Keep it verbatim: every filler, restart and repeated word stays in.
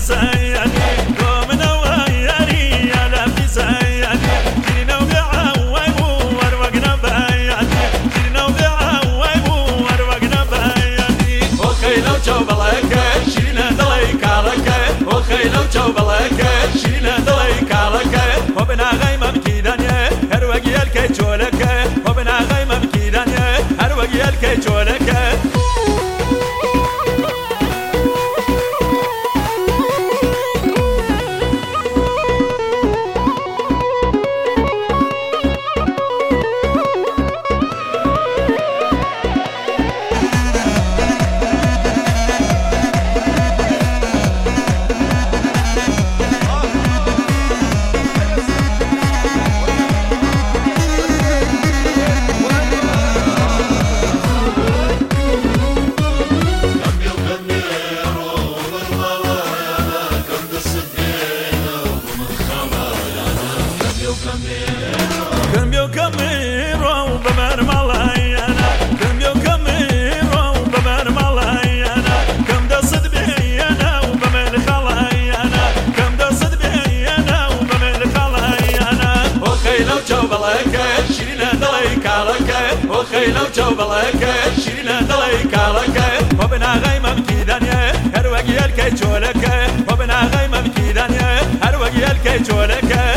سياني ومن وياني على في سياني جينا وبعوي وروقنا بياني جينا وبعوي وروقنا بياني وخينا وجوب لك شينا دليك عليك وخينا وجوب لك شينا دليك عليك وبنا غيمة مكيدانيا هروقي الكيتشولك وبنا غيمة مكيدانيا هروقي الكيتشولك كمبيو كميرو بمر ملايانا كمبيو كميرو بمر ملايانا كم دصد بيانا وبمر خلايانا كم دصد بيانا وبمر خلايانا وخيلو جوب لك شيرنا دليك عليك وخيلو جوب لك شيرنا دليك عليك وبنا غيمة مكيدانيا هروقي الكيتشولك وبنا غيمة مكيدانيا هروقي الكيتشولك